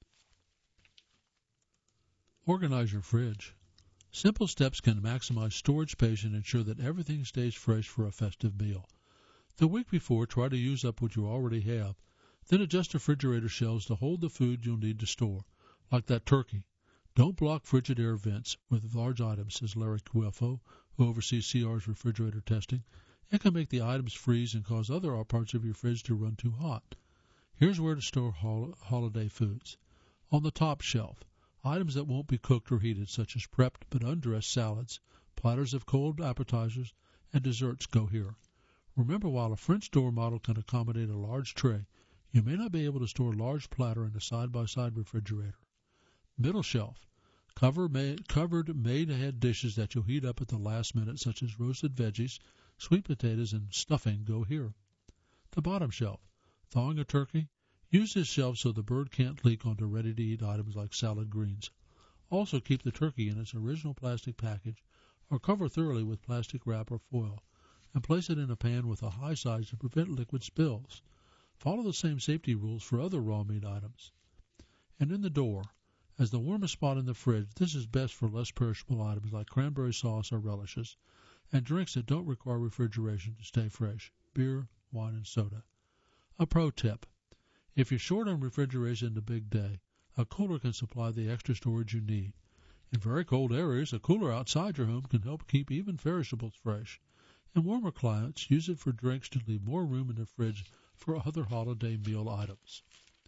A: Organize your fridge. Simple steps can maximize storage space and ensure that everything stays fresh for a festive meal. The week before, try to use up what you already have. Then adjust refrigerator shelves to hold the food you'll need to store, like that turkey. Don't block Frigidaire vents with large items, says Larry Cuelfo, who oversees CR's refrigerator testing. It can make the items freeze and cause other parts of your fridge to run too hot. Here's where to store holiday foods. On the top shelf, items that won't be cooked or heated, such as prepped but undressed salads, platters of cold appetizers, and desserts go here. Remember, while a French door model can accommodate a large tray, you may not be able to store a large platter in a side-by-side refrigerator. Middle shelf. Covered made-ahead dishes that you'll heat up at the last minute, such as roasted veggies, sweet potatoes, and stuffing go here. The bottom shelf. Thawing a turkey. Use this shelf so the bird can't leak onto ready-to-eat items like salad greens. Also keep the turkey in its original plastic package or cover thoroughly with plastic wrap or foil, and place it in a pan with a high side to prevent liquid spills. Follow the same safety rules for other raw meat items. And in the door. As the warmest spot in the fridge, this is best for less perishable items like cranberry sauce or relishes, and drinks that don't require refrigeration to stay fresh, beer, wine, and soda. A pro tip. If you're short on refrigeration the big day, a cooler can supply the extra storage you need. In very cold areas, a cooler outside your home can help keep even perishables fresh. In warmer climates, use it for drinks to leave more room in the fridge for other holiday meal items.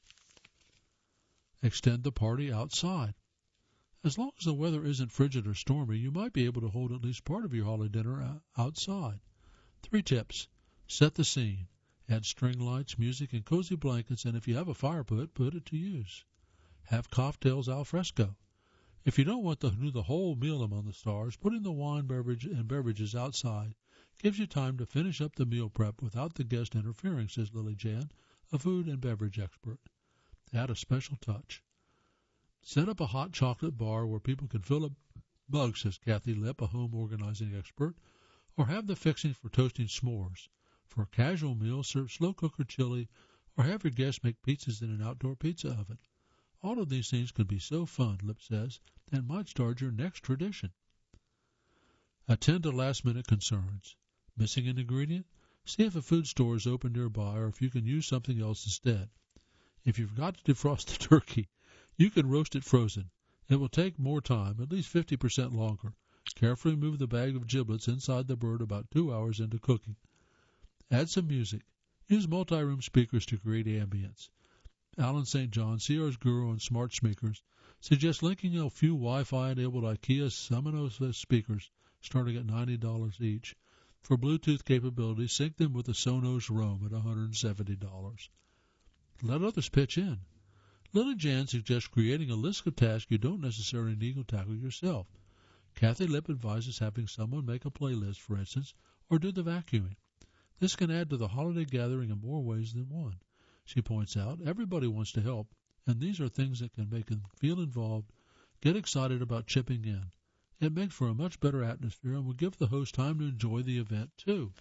A: Extend the party outside. As long as the weather isn't frigid or stormy, you might be able to hold at least part of your holiday dinner outside. 3 tips. Set the scene. Add string lights, music, and cozy blankets, and if you have a fire pit, put it to use. Have cocktails al fresco. If you don't want to do the whole meal among the stars, putting the wine beverages outside gives you time to finish up the meal prep without the guest interfering, says Lily Jan, a food and beverage expert. Add a special touch. Set up a hot chocolate bar where people can fill up mugs, says Kathy Lipp, a home organizing expert, or have the fixings for toasting s'mores. For a casual meal, serve slow-cooker chili, or have your guests make pizzas in an outdoor pizza oven. All of these things could be so fun, Lipp says, and might start your next tradition. Attend to last-minute concerns. Missing an ingredient? See if a food store is open nearby or if you can use something else instead. If you forgot to defrost the turkey, you can roast it frozen. It will take more time, at least 50% longer. Carefully move the bag of giblets inside the bird about 2 hours into cooking. Add some music. Use multi-room speakers to create ambience. Alan St. John, CR's guru on smart speakers, suggests linking a few Wi-Fi-enabled IKEA Sonos speakers, starting at $90 each. For Bluetooth capability, sync them with the Sonos Roam at $170. Let others pitch in. Lily Jan suggests creating a list of tasks you don't necessarily need to tackle yourself. Kathy Lipp advises having someone make a playlist, for instance, or do the vacuuming. This can add to the holiday gathering in more ways than one. She points out everybody wants to help, and these are things that can make them feel involved, get excited about chipping in. It makes for a much better atmosphere and will give the host time to enjoy the event, too.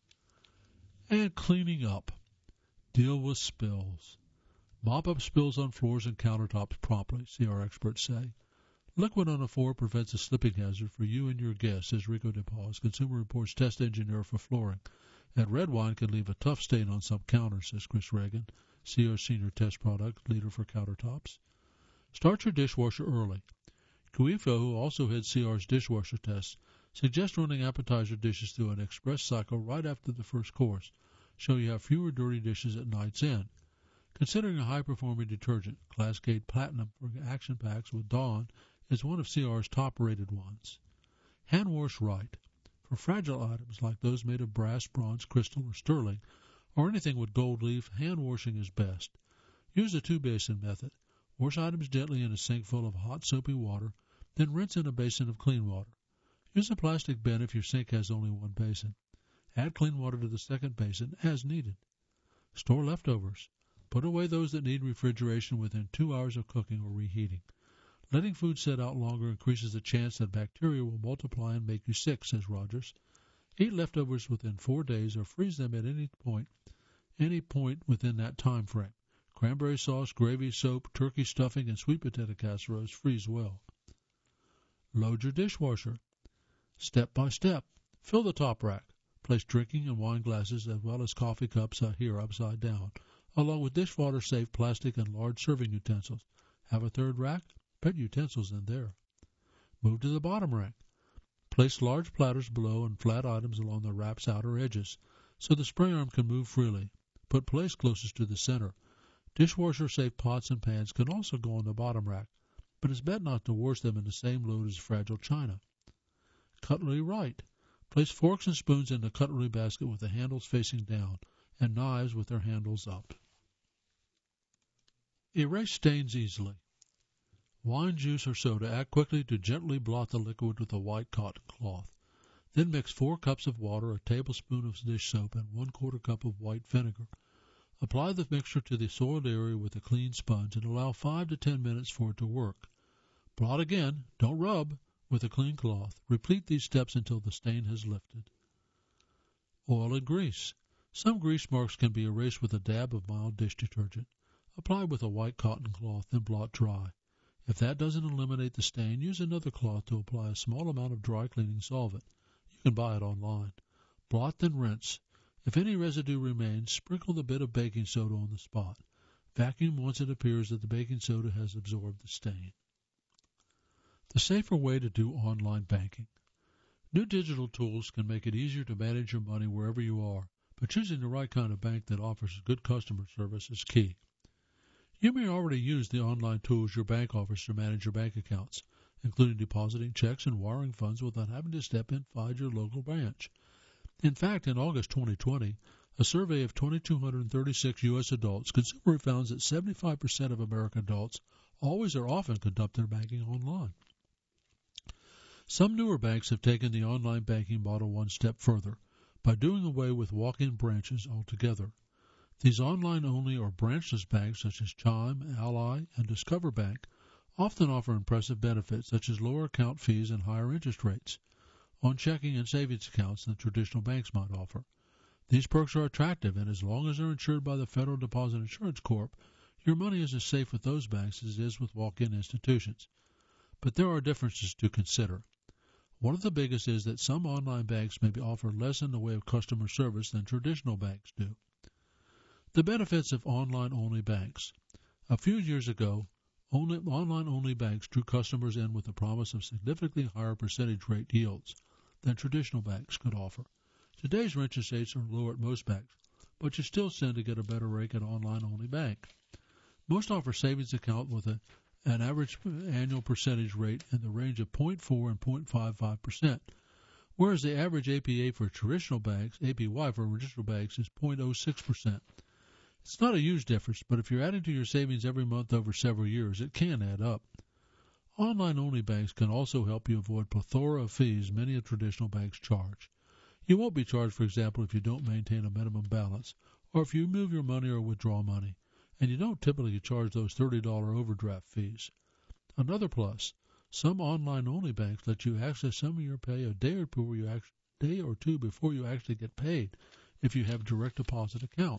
A: And cleaning up. Deal with spills. Mop up spills on floors and countertops promptly, CR experts say. Liquid on the floor prevents a slipping hazard for you and your guests, says Rico DePaul, Consumer Reports test engineer for flooring. And red wine can leave a tough stain on some counters, says Chris Reagan, CR Senior Test Product Leader for Countertops. Start your dishwasher early. Kuifo, who also heads CR's dishwasher tests, suggests running appetizer dishes through an express cycle right after the first course, so you have fewer dirty dishes at night's end. Considering a high-performing detergent, Classgate Platinum for action packs with Dawn is one of CR's top-rated ones. Hand wash right. For fragile items like those made of brass, bronze, crystal, or sterling, or anything with gold leaf, hand washing is best. Use the 2-basin method. Wash items gently in a sink full of hot, soapy water, then rinse in a basin of clean water. Use a plastic bin if your sink has only one basin. Add clean water to the second basin as needed. Store leftovers. Put away those that need refrigeration within 2 hours of cooking or reheating. Letting food sit out longer increases the chance that bacteria will multiply and make you sick, says Rogers. Eat leftovers within 4 days or freeze them at any point within that time frame. Cranberry sauce, gravy, soap, turkey stuffing, and sweet potato casseroles freeze well. Load your dishwasher. Step by step. Fill the top rack. Place drinking and wine glasses as well as coffee cups here upside down, along with dishwater-safe plastic and large serving utensils. Have a third rack? Put utensils in there. Move to the bottom rack. Place large platters below and flat items along the wrap's outer edges, so the spray arm can move freely. Put plates closest to the center. Dishwasher-safe pots and pans can also go on the bottom rack, but it's best not to wash them in the same load as fragile china. Cutlery right. Place forks and spoons in the cutlery basket with the handles facing down, and knives with their handles up. Erase stains easily. Wine, juice, or soda, add quickly to gently blot the liquid with a white cotton cloth. Then mix 4 cups of water, a tablespoon of dish soap, and 1/4 cup of white vinegar. Apply the mixture to the soiled area with a clean sponge and allow 5 to 10 minutes for it to work. Blot again, don't rub, with a clean cloth. Repeat these steps until the stain has lifted. Oil and grease. Some grease marks can be erased with a dab of mild dish detergent. Apply with a white cotton cloth, then blot dry. If that doesn't eliminate the stain, use another cloth to apply a small amount of dry cleaning solvent. You can buy it online. Blot, then rinse. If any residue remains, sprinkle the bit of baking soda on the spot. Vacuum once it appears that the baking soda has absorbed the stain. The safer way to do online banking. New digital tools can make it easier to manage your money wherever you are, but choosing the right kind of bank that offers good customer service is key. You may already use the online tools your bank offers to manage your bank accounts, including depositing checks and wiring funds without having to step inside your local branch. In fact, in August 2020, a survey of 2,236 U.S. adults, Consumer found that 75% of American adults always or often conduct their banking online. Some newer banks have taken the online banking model one step further by doing away with walk-in branches altogether. These online-only or branchless banks such as Chime, Ally, and Discover Bank often offer impressive benefits such as lower account fees and higher interest rates on checking and savings accounts than traditional banks might offer. These perks are attractive, and as long as they're insured by the Federal Deposit Insurance Corp., your money is as safe with those banks as it is with walk-in institutions. But there are differences to consider. One of the biggest is that some online banks may offer less in the way of customer service than traditional banks do. The benefits of online-only banks. A few years ago, online-only banks drew customers in with the promise of significantly higher percentage rate yields than traditional banks could offer. Today's interest rates are lower at most banks, but you still tend to get a better rate at an online-only bank. Most offer savings account with an average annual percentage rate in the range of 0.4 and 0.55%, whereas the average APY for traditional banks is 0.06%. It's not a huge difference, but if you're adding to your savings every month over several years, it can add up. Online-only banks can also help you avoid plethora of fees many of traditional banks charge. You won't be charged, for example, if you don't maintain a minimum balance, or if you move your money or withdraw money, and you don't typically charge those $30 overdraft fees. Another plus, some online-only banks let you access some of your pay a day or two before you actually get paid if you have a direct deposit account.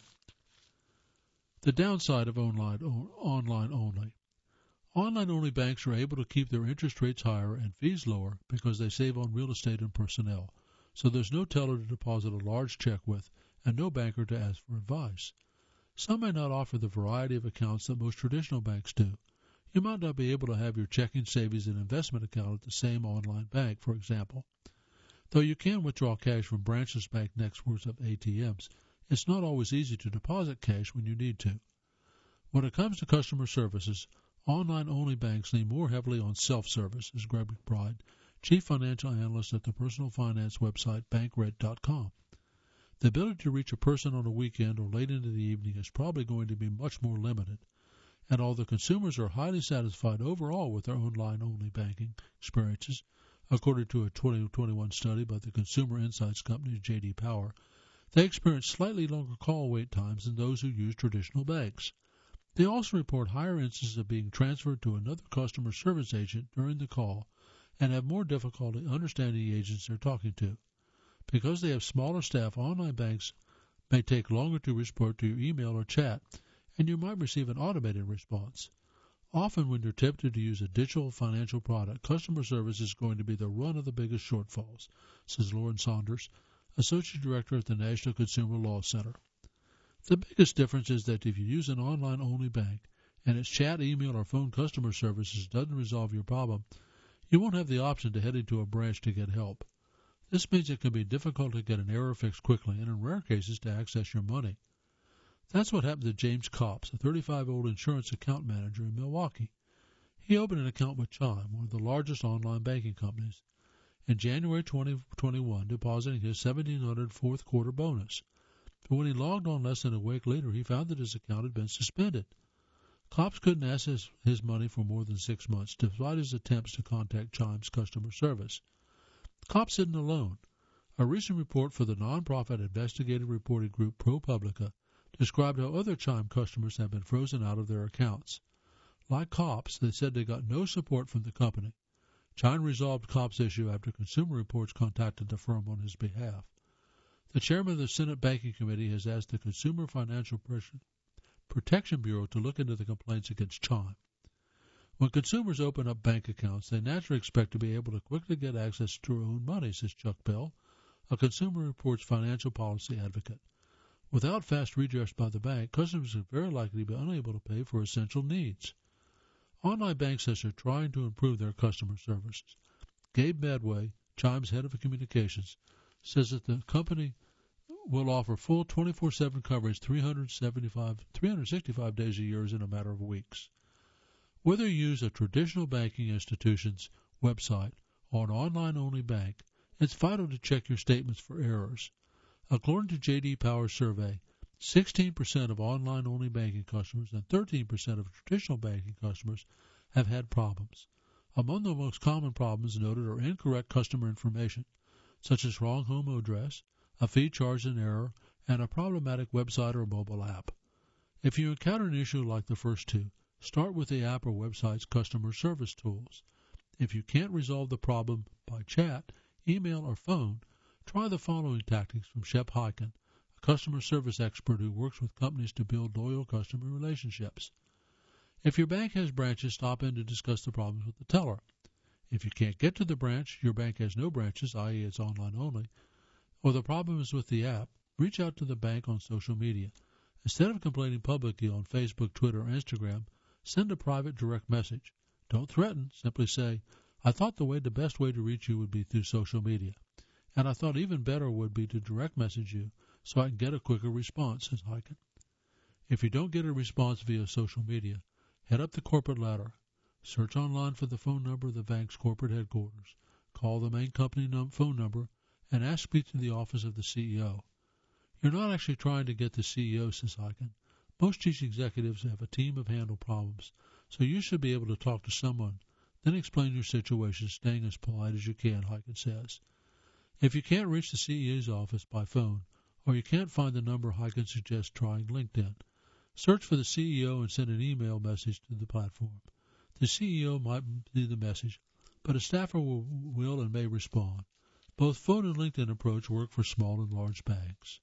A: The downside of online-only. Online-only banks are able to keep their interest rates higher and fees lower because they save on real estate and personnel, so there's no teller to deposit a large check with and no banker to ask for advice. Some may not offer the variety of accounts that most traditional banks do. You might not be able to have your checking, savings, and investment account at the same online bank, for example. Though you can withdraw cash from branchless bank networks of ATMs, it's not always easy to deposit cash when you need to. When it comes to customer services, online-only banks lean more heavily on self-service, as Greg McBride, Chief Financial Analyst at the personal finance website Bankrate.com. The ability to reach a person on a weekend or late into the evening is probably going to be much more limited, and although consumers are highly satisfied overall with their online-only banking experiences, according to a 2021 study by the consumer insights company J.D. Power, they experience slightly longer call wait times than those who use traditional banks. They also report higher instances of being transferred to another customer service agent during the call and have more difficulty understanding the agents they're talking to. Because they have smaller staff, online banks may take longer to respond to your email or chat, and you might receive an automated response. Often when you're tempted to use a digital financial product, customer service is going to be the run of the biggest shortfalls, says Lauren Saunders, Associate Director at the National Consumer Law Center. The biggest difference is that if you use an online-only bank and its chat, email, or phone customer services doesn't resolve your problem, you won't have the option to head into a branch to get help. This means it can be difficult to get an error fixed quickly and in rare cases to access your money. That's what happened to James Copps, a 35-year-old insurance account manager in Milwaukee. He opened an account with Chime, one of the largest online banking companies, in January 2021, depositing his $1,700 fourth quarter bonus. But when he logged on less than a week later, he found that his account had been suspended. Copps couldn't access his money for more than 6 months, despite his attempts to contact Chime's customer service. Copps isn't alone. A recent report for the nonprofit investigative reporting group ProPublica described how other Chime customers have been frozen out of their accounts. Like Copps, they said they got no support from the company. Chime resolved Copps' issue after Consumer Reports contacted the firm on his behalf. The chairman of the Senate Banking Committee has asked the Consumer Financial Protection Bureau to look into the complaints against Chime. When consumers open up bank accounts, they naturally expect to be able to quickly get access to their own money, says Chuck Bell, a Consumer Reports financial policy advocate. Without fast redress by the bank, customers are very likely to be unable to pay for essential needs. Online banks are trying to improve their customer services. Gabe Medway, Chime's head of communications, says that the company will offer full 24/7 coverage 365 days a year in a matter of weeks. Whether you use a traditional banking institution's website or an online-only bank, it's vital to check your statements for errors. According to J.D. Power's survey, 16% of online-only banking customers and 13% of traditional banking customers have had problems. Among the most common problems noted are incorrect customer information, such as wrong home address, a fee charged in error, and a problematic website or mobile app. If you encounter an issue like the first two, start with the app or website's customer service tools. If you can't resolve the problem by chat, email, or phone, try the following tactics from Shep Hyken, a customer service expert who works with companies to build loyal customer relationships. If your bank has branches, stop in to discuss the problems with the teller. If you can't get to the branch, your bank has no branches, i.e. it's online only, or the problem is with the app, reach out to the bank on social media. Instead of complaining publicly on Facebook, Twitter, or Instagram, send a private direct message. Don't threaten, simply say, I thought the best way to reach you would be through social media, and I thought even better would be to direct message you so I can get a quicker response, says Hyken. If you don't get a response via social media, head up the corporate ladder. Search online for the phone number of the bank's corporate headquarters. Call the main company phone number and ask to speak to the office of the CEO. You're not actually trying to get the CEO, says Hyken. Most chief executives have a team of handle problems, so you should be able to talk to someone, then explain your situation, staying as polite as you can, Hyken says. If you can't reach the CEO's office by phone, or you can't find the number, Hyken suggests trying LinkedIn. Search for the CEO and send an email message to the platform. The CEO might see the message, but a staffer will and may respond. Both phone and LinkedIn approach work for small and large banks.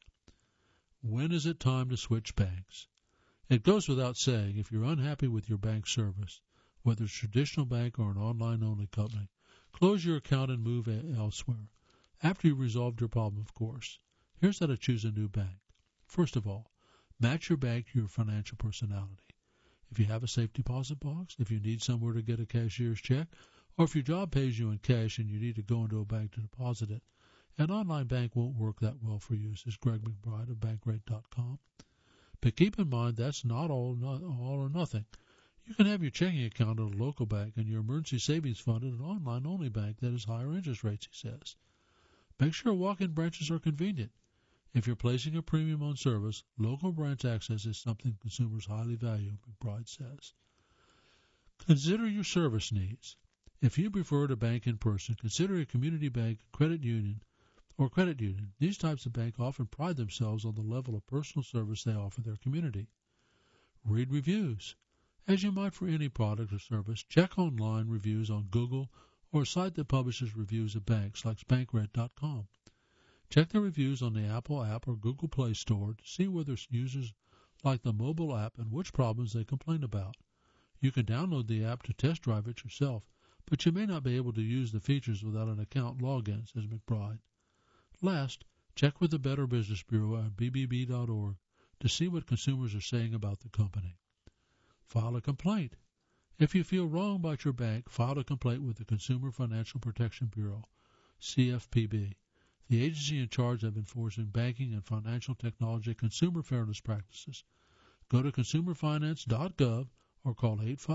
A: When is it time to switch banks? It goes without saying, if you're unhappy with your bank service, whether it's a traditional bank or an online-only company, close your account and move elsewhere. After you've resolved your problem, of course. Here's how to choose a new bank. First of all, match your bank to your financial personality. If you have a safe deposit box, if you need somewhere to get a cashier's check, or if your job pays you in cash and you need to go into a bank to deposit it, an online bank won't work that well for you, says Greg McBride of Bankrate.com. But keep in mind that's not all or nothing. You can have your checking account at a local bank and your emergency savings fund at an online-only bank that has higher interest rates, he says. Make sure walk-in branches are convenient. If you're placing a premium on service, local branch access is something consumers highly value, McBride says. Consider your service needs. If you prefer to bank in person, consider a community bank, credit union. These types of banks often pride themselves on the level of personal service they offer their community. Read reviews. As you might for any product or service, check online reviews on Google or a site that publishes reviews of banks like Bankrate.com. Check the reviews on the Apple app or Google Play Store to see whether users like the mobile app and which problems they complain about. You can download the app to test drive it yourself, but you may not be able to use the features without an account login, says McBride. Last, check with the Better Business Bureau at bbb.org to see what consumers are saying about the company. File a complaint. If you feel wrong about your bank, file a complaint with the Consumer Financial Protection Bureau, CFPB, the agency in charge of enforcing banking and financial technology consumer fairness practices. Go to consumerfinance.gov or call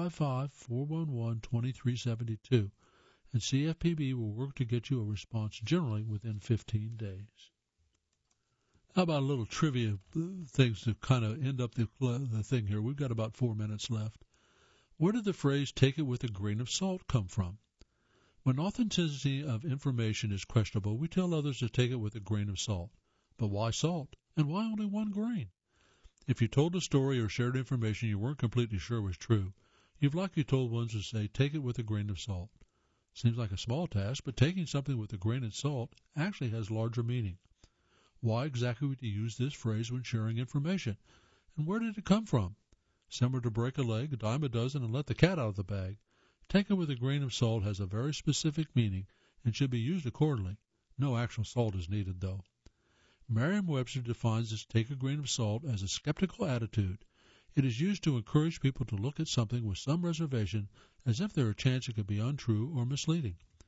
A: 855-411-2372, and CFPB will work to get you a response generally within 15 days. How about a little trivia things to kind of end up the thing here? We've got about 4 minutes left. Where did the phrase "take it with a grain of salt" come from? When authenticity of information is questionable, we tell others to take it with a grain of salt. But why salt? And why only one grain? If you told a story or shared information you weren't completely sure was true, you've likely told ones to say, take it with a grain of salt. Seems like a small task, but taking something with a grain of salt actually has larger meaning. Why exactly would you use this phrase when sharing information? And where did it come from? Similar to break a leg, a dime a dozen, and let the cat out of the bag. Take it with a grain of salt has a very specific meaning and should be used accordingly. No actual salt is needed, though. Merriam-Webster defines this "take a grain of salt" as a skeptical attitude. It is used to encourage people to look at something with some reservation as if there were a chance it could be untrue or misleading.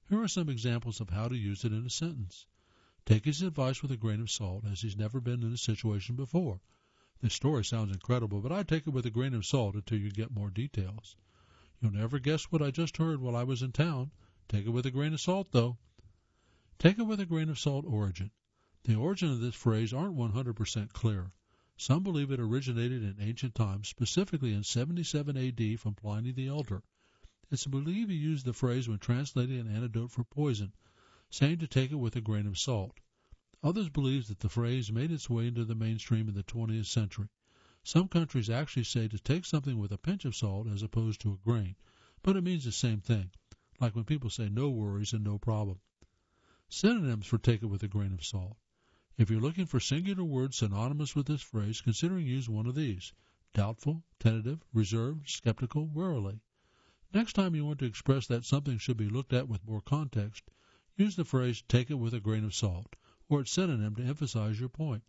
A: Here are some examples of how to use it in a sentence. Take his advice with a grain of salt, as he's never been in a situation before. This story sounds incredible, but I'd take it with a grain of salt until you get more details. You'll never guess what I just heard while I was in town. Take it with a grain of salt, though. Take it with a grain of salt origin. The origin of this phrase aren't 100% clear. Some believe it originated in ancient times, specifically in 77 A.D. from Pliny the Elder. It's believed he used the phrase when translating an antidote for poison, saying to take it with a grain of salt. Others believe that the phrase made its way into the mainstream in the 20th century. Some countries actually say to take something with a pinch of salt as opposed to a grain, but it means the same thing, like when people say no worries and no problem. Synonyms for take it with a grain of salt. If you're looking for singular words synonymous with this phrase, consider use one of these: doubtful, tentative, reserved, skeptical, warily. Next time you want to express that something should be looked at with more context, use the phrase take it with a grain of salt, or its synonym to emphasize your point.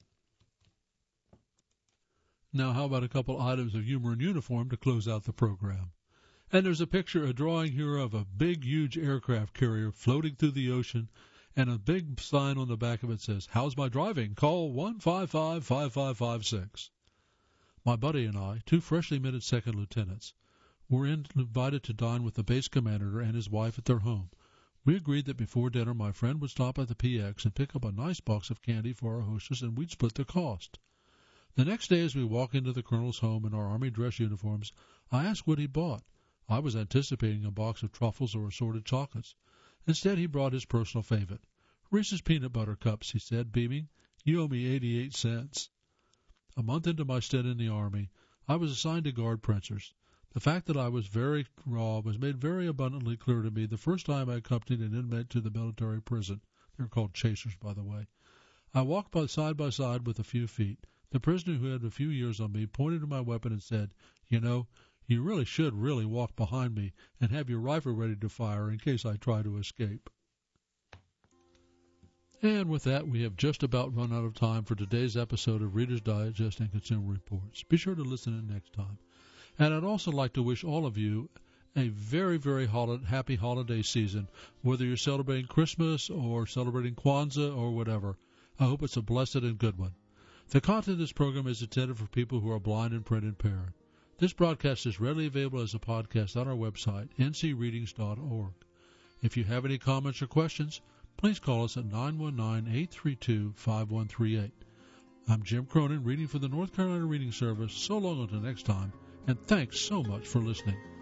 A: Now, how about a couple items of humor and uniform to close out the program? And there's a drawing here of a big, huge aircraft carrier floating through the ocean, and a big sign on the back of it says, "How's my driving? Call 155-5556. My buddy and I, two freshly minted second lieutenants, were invited to dine with the base commander and his wife at their home. We agreed that before dinner my friend would stop at the PX and pick up a nice box of candy for our hostess, and we'd split the cost. The next day, as we walk into the colonel's home in our Army dress uniforms, I asked what he bought. I was anticipating a box of truffles or assorted chocolates. Instead, he brought his personal favorite. "Reese's Peanut Butter Cups," he said, beaming. "You owe me 88 cents. A month into my stint in the Army, I was assigned to guard Princers. The fact that I was very raw was made very abundantly clear to me the first time I accompanied an inmate to the military prison. They're called chasers, by the way. I walked side by side with a few feet. The prisoner, who had a few years on me, pointed to my weapon and said, "You know, you really should walk behind me and have your rifle ready to fire in case I try to escape." And with that, we have just about run out of time for today's episode of Reader's Digest and Consumer Reports. Be sure to listen in next time. And I'd also like to wish all of you a very, very happy holiday season, whether you're celebrating Christmas or celebrating Kwanzaa or whatever. I hope it's a blessed and good one. The content of this program is intended for people who are blind and print impaired. This broadcast is readily available as a podcast on our website, ncreadings.org. If you have any comments or questions, please call us at 919-832-5138. I'm Jim Cronin, reading for the North Carolina Reading Service. So long until next time, and thanks so much for listening.